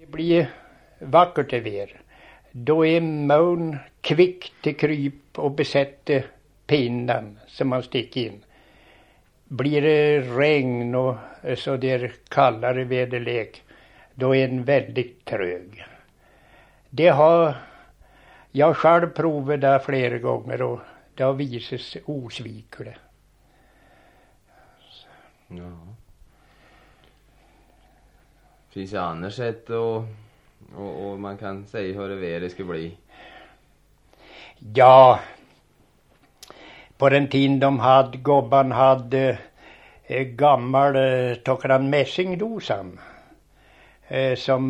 Det blir vackert över er. Då är mun kvick till kryp och besätter pinnen som man sticker in. Blir det regn och så där kallare väderlek, då är den väldigt trög. Det har jag själv provat där flera gånger och det har visat sig osvikligt. Ja. Finns det annars sätt och man kan säga hur det väder ska bli? Ja, på den tiden gobban hade gammal tokran mässingdosan som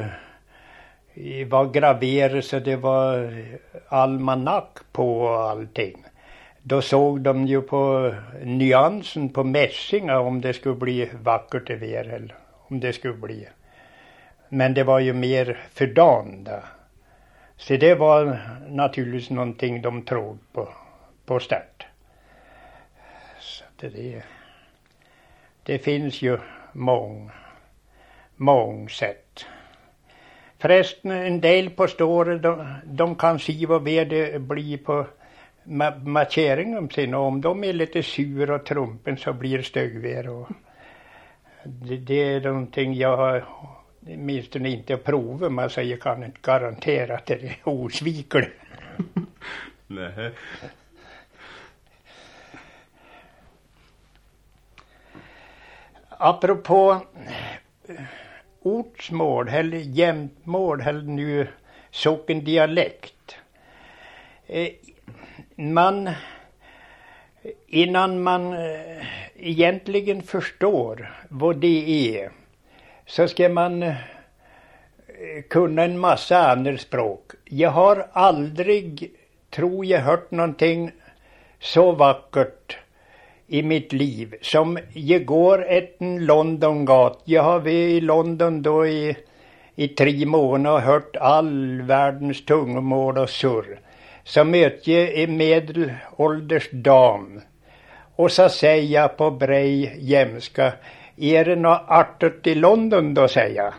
var graverad så det var almanack på allting. Då såg de ju på nyansen på mässingar om det skulle bli vackert över eller om det skulle bli. Men det var ju mer för dagen där. Så det var naturligtvis någonting de trodde på start. Så det finns ju många sätt. Förresten en del påstår de kan se vad det blir på markeringen sin. Och om de är lite sur och trumpen så blir stögvär. Och det är någonting jag har minst inte provat. Man säger kan inte garantera att det är osvikligt. Nej. Apropå ortsmål eller jämtmål eller nu sockendialekt. Innan man egentligen förstår vad det är så ska man kunna en massa andra språk. Jag har aldrig, tror jag, hört någonting så vackert i mitt liv som jag går en Londongat. Jag har varit i London då i 3 månader och hört all världens tungomål och surr. Så möter jag en medelålders dam och så säger jag på brej jämska, är det något artigt i London då, säger jag.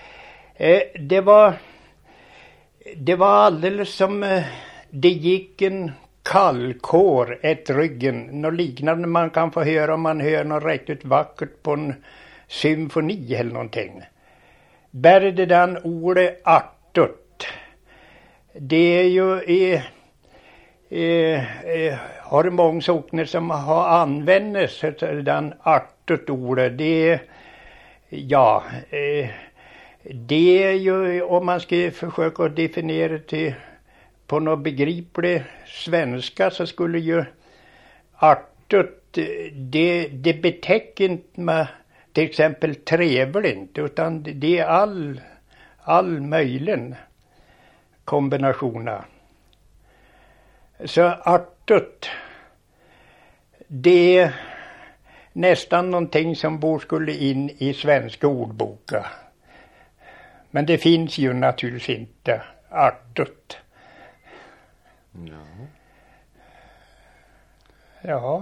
Det var alldeles som det gick en kallkår ett ryggen. Något liknande man kan få höra om man hör något riktigt vackert på en symfoni eller någonting. Bara det där ordet artigt. Det är ju har många sockner som har använt sig av den artigt ordet. Det är ju, om man ska försöka definiera det på något begriplig svenska, så skulle ju artigt, det betäcker inte med till exempel trevligt, utan det är all möjlig kombinationer. Så artigt, det är nästan någonting som skulle in i svenska ordboka. Men det finns ju naturligtvis inte artigt. Ja. Ja.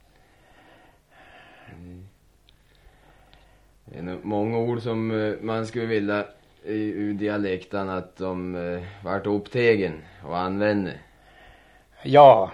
Det är nog många ord som man skulle vilja i dialekten att de vart upptagen och använde. Ja.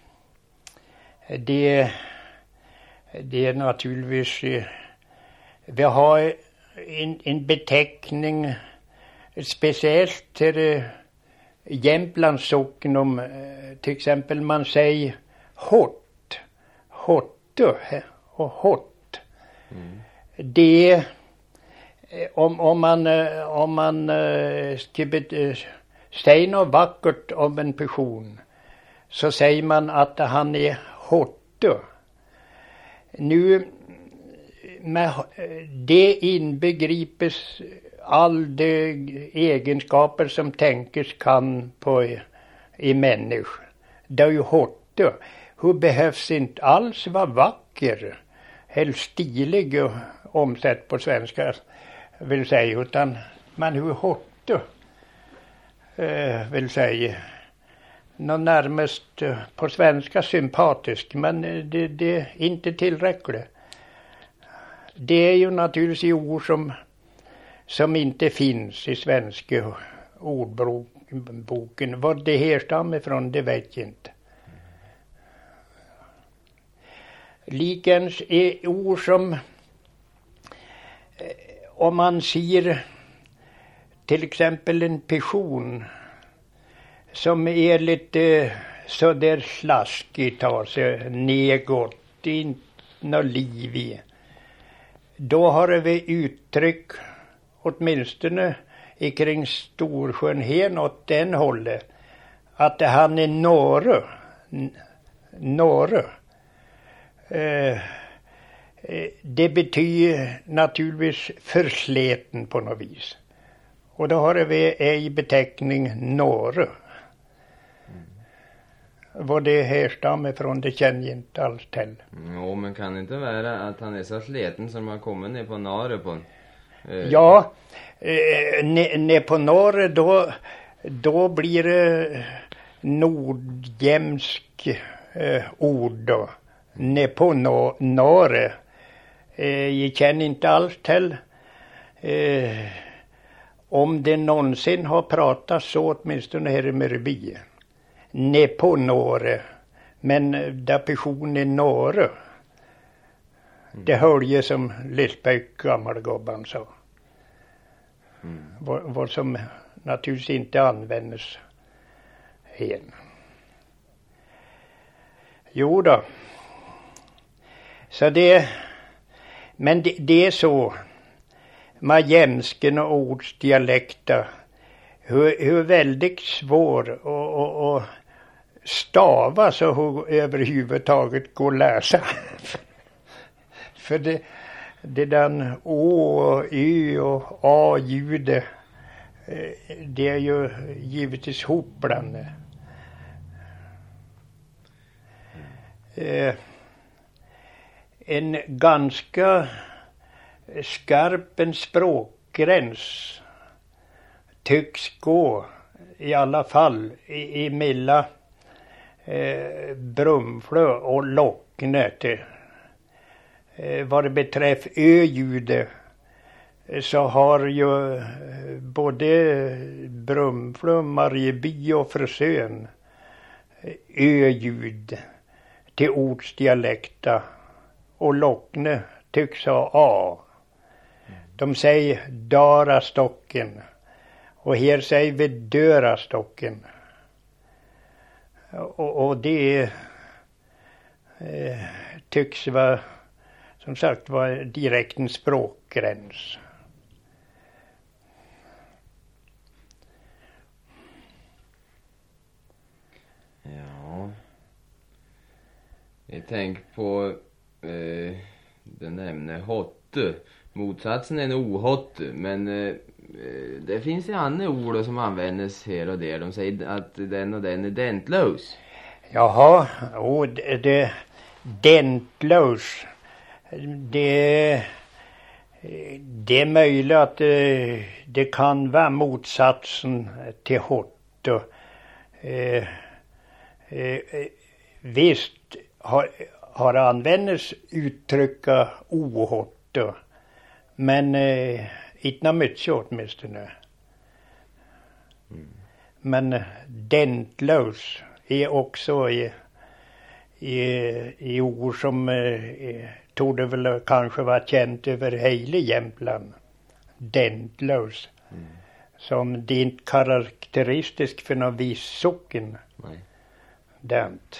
Det är naturligtvis vi har en beteckning speciellt till Jämtlands socken om till exempel man säger hort, horte och hort. Mm. Det om man ska säga något vackert om en person så säger man att han är horte. Nu med det inbegripes all de egenskaper som tänkas kan i människor. Det är ju horte. Hur behövs inte alls vara vacker, helt stilig och omsätt på svenska vill säga, utan man hur horte vill säga. Något närmast på svenska sympatisk, men det är inte tillräckligt. Det är ju naturligtvis ord som inte finns i svenska ordboken. Vad det härstammar ifrån, det vet jag inte. Likens är ord som om man ser till exempel en person som är lite så där slaskigt, har sig nedgått, inte något liv i. Då har vi uttryck åtminstone kring Storsjön här åt den hållet att han är norre. Det betyder naturligtvis försleten på något vis. Och då har vi i beteckning norre. Vad det härstammar från, det känner jag inte alls till. Jo, men kan det inte vara att han är så sleten som har kommit ner på norre på Ja, ner på norre då blir det nordjämsk ord då. Ner på norre. Jag känner inte alls till om det någonsin har pratat så, åtminstone här i Mörby. Ner på norre. Men där personen är norre. Det hörde jag som Lisbeth gammalgobban sa. Vad som naturligtvis inte användes här. Jo då. Så men det är så med jämsken och ordsdialekter hur väldigt svår och stava så hur överhuvudtaget går att läsa. För det där å och ö och a-ljudet, det är ju givetvis hopblandade. En ganska skarp språkgräns tycks gå i alla fall emellan Brumflö och Lockne. Vad det beträffar ö-ljudet så har ju både Brumflö, Marieby och Frösön ö-ljud till ordsdialekta, och Lockne tycks ha a. De säger Darastocken och här säger vi Dörastocken. Och det tycks vara, som sagt, vara direkt en språkgräns. Ja. Jag tänker på den ämne hotte. Motsatsen är en ohotte, men det finns ju andra ord som används här och där. De säger att den och den är dentlös. Jaha, det dentlös. Det är möjligt att det kan vara motsatsen till hotte. Visst har använts uttrycka ohotte, men inte mycket åtminstone. Men dentlös är också i ord som torde väl kanske vara känt över hela Jämtland. Dentlös. Som det är inte karaktäristiskt för någon viss socken. Nej. Dent.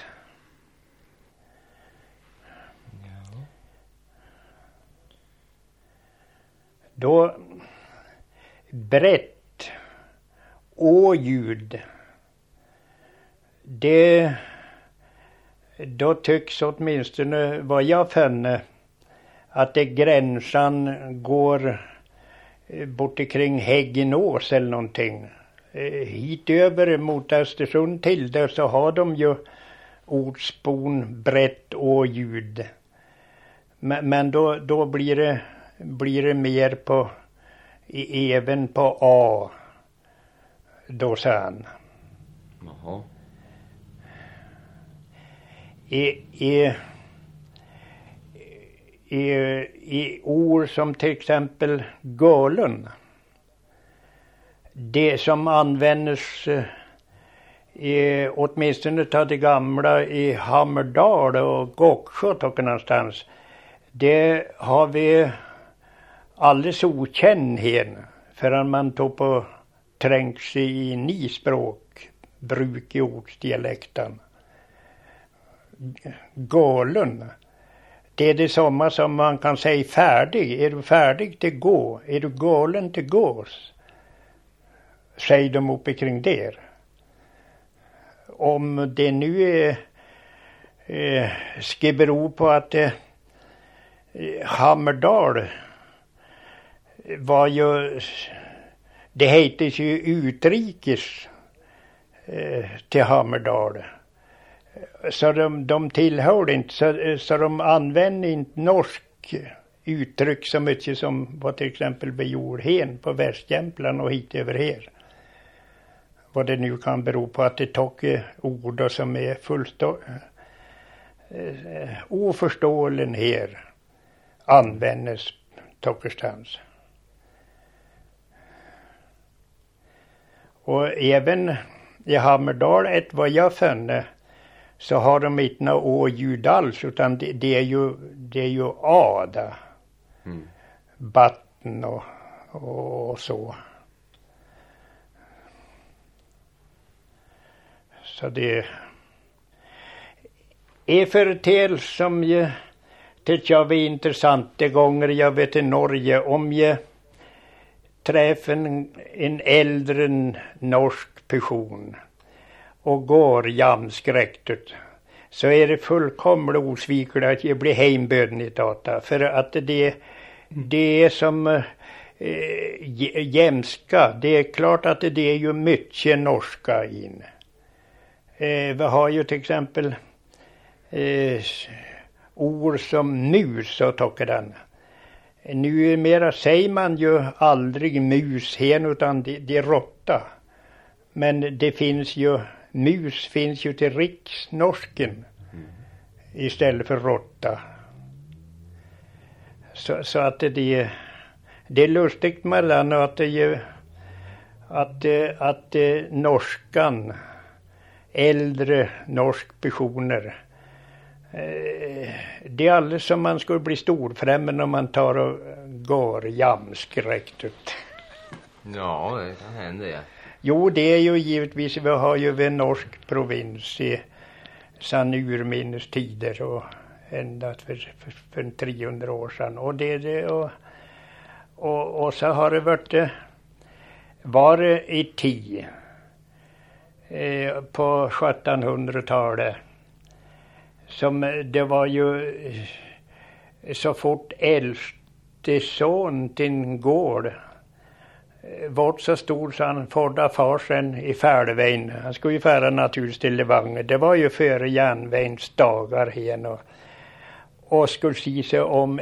Ja. Då brett å-ljud, då tycks åtminstone vad jag finner att det gränsan går bort kring Häggenås eller någonting. Hit över mot Östersund till det så har de ju ordspon brett å-ljud. Men då blir det mer på även på A då sen. Jaha. I ord som till exempel galen, det som användes åtminstone av det gamla i Hammerdal och Goksjö och någonstans, det har vi alldeles okänd här förrän man tog på trängs i nyspråk bruk i ortsdialekten. Galen, det är detsamma som man kan säga färdig. Är du färdig till gå? Är du galen till gås? Säger de uppe kring där. Om det nu ska bero på att Hammerdal var ju, det heter ju utrikes till Hammerdal. Så de tillhörde inte, så de använde inte norsk uttryck så mycket som vad till exempel vi gjorde hen på Västjämtland och hit över här. Vad det nu kan bero på att det tog ord som är oförståeligen här användes tockerstans. Och även i Hammerdal, ett vad jag fann, så har de inte några å-ljud alls, utan det är ju ada, batten och så. Så det är företeelse som jag tycker jag var intressant de gånger jag vet i Norge, om jag träffar en äldre norsk person och går jamskräckt ut, så är det fullkomligt osvikligt att jag blir hemböden i data, för att det är som jämska. Det är klart att det är ju mycket norska in. Vi har ju till exempel ord som mus och tockaren. Nu mera säger man ju aldrig mus hen, utan det är råtta. Men det finns ju, mus finns ju till riksnorsken istället för råtta. Så att det är lustigt mellan att norskan, äldre norsk personer, det är alldeles som man skulle bli storfrämmen om man tar och går jamskräckt ut. Ja, det kan hända, ja. Jo, det är ju givetvis, vi har ju en norsk provins i sedan urminnes tider och ända för 300 år sedan. Och så har det varit i tid på 1700-talet som det var ju så fort äldste son till en gård vart så stor så han fådda farsen i färdevägen. Han skulle ju färda naturligtvis till Levanger. Det var ju före järnvägens dagar igen och skulle se sig om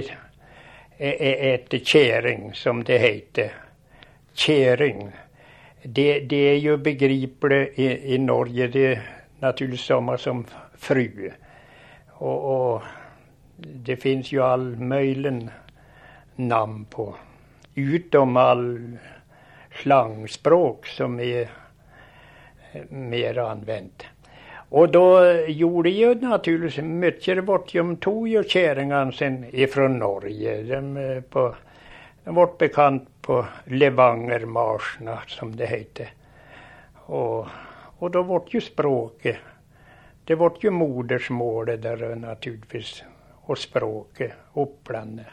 ett käring som det heter. Käring. Det är ju begripligt i Norge. Det är naturligtvis samma som fru. Och det finns ju all möjlig namn på. Utom all slangspråk som är mer använt. Och då gjorde ju naturligtvis mycket bort. De tog ju käringan sen ifrån Norge. De var bekant på Levangermarsna som det heter. Och då var ju språket. Det var ju modersmålet där naturligtvis. Och språket uppblandat.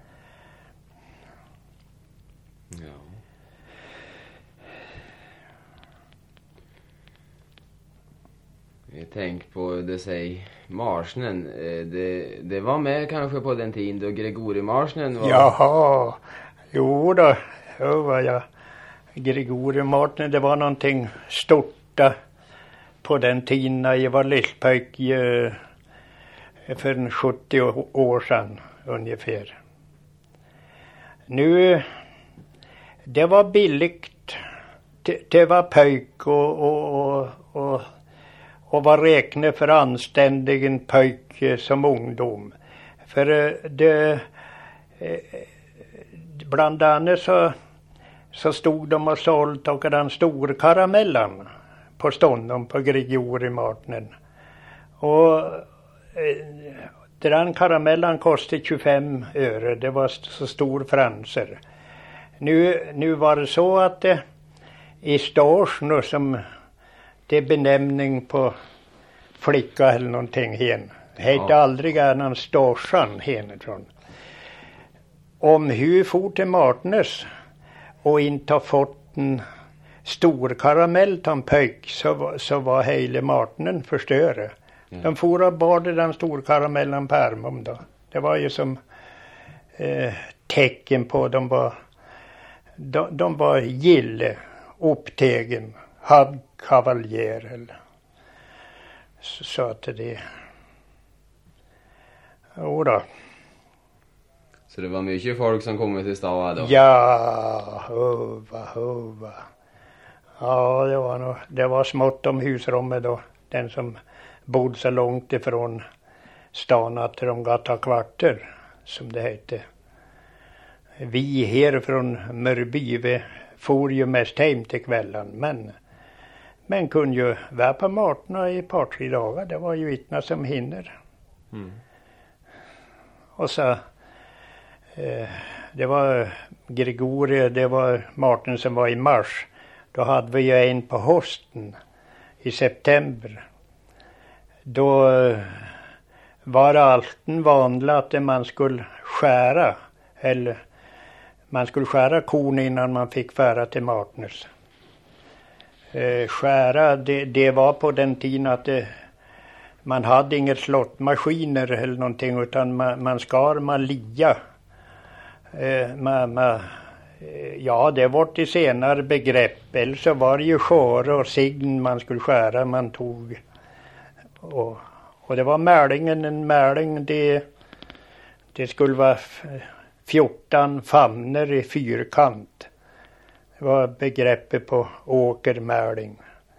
Ja. Jag tänker på det säg marsnen. Det var med kanske på den tiden då Gregoriemarsnen var. Jaha. Jo då. Hör vad jag. Gregoriemarsnen, det var någonting stort på den tiden när jag var lillpöjk för 70 år sedan ungefär. Nu det var billigt. Det var pöjk och var räknat för anständigen pöjk som ungdom. För det bland annat så stod de och sålt och den stor karamellan på stånden på Grigorimartnen. Och den karamellan kostade 25 öre. Det var så stor franser. Nu var det så att i Storsno som det är benämning på flicka eller någonting hen. Det hette aldrig någon Storsan henifrån. Om hur for till Martnes och inte har fått en stor karamell till en pöjk så var hela Martnen förstörd. De for och bar den stor karamellen på armen då. Det var ju som tecken på de var gille, upptegen, kavaljer eller så att det. Jodå. Så det var mycket folk som kom till stan då? Ja, hova. Ja, det var smått om husrummet då. Den som bodde så långt ifrån stan att de gav kvarter, som det hette. Vi här från Mörby, vi for ju mest hem till kvällen, men kunde ju vara på Martna i ett par 3 dagar. Det var ju vittna som hinner. Och så det var Gregorie, det var Martin som var i mars. Då hade vi ju en på hösten i september. Då var det alltid vanligt att man skulle skära kon innan man fick färra till Martnes. Skära, det var på den tiden att man hade inga slottmaskiner eller någonting, utan man skar med lia. Ja, det var till senare begrepp. Eller så var det ju skör och sign man skulle skära, man tog. Och det var mälingen, en mäling, det skulle vara 14 famner i fyrkant. Det var begreppet på åkermäling.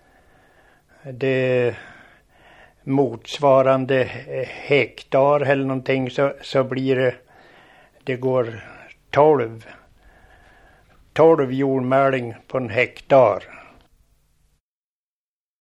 Det motsvarande hektar eller någonting så blir det går 12 jordmäling på en hektar.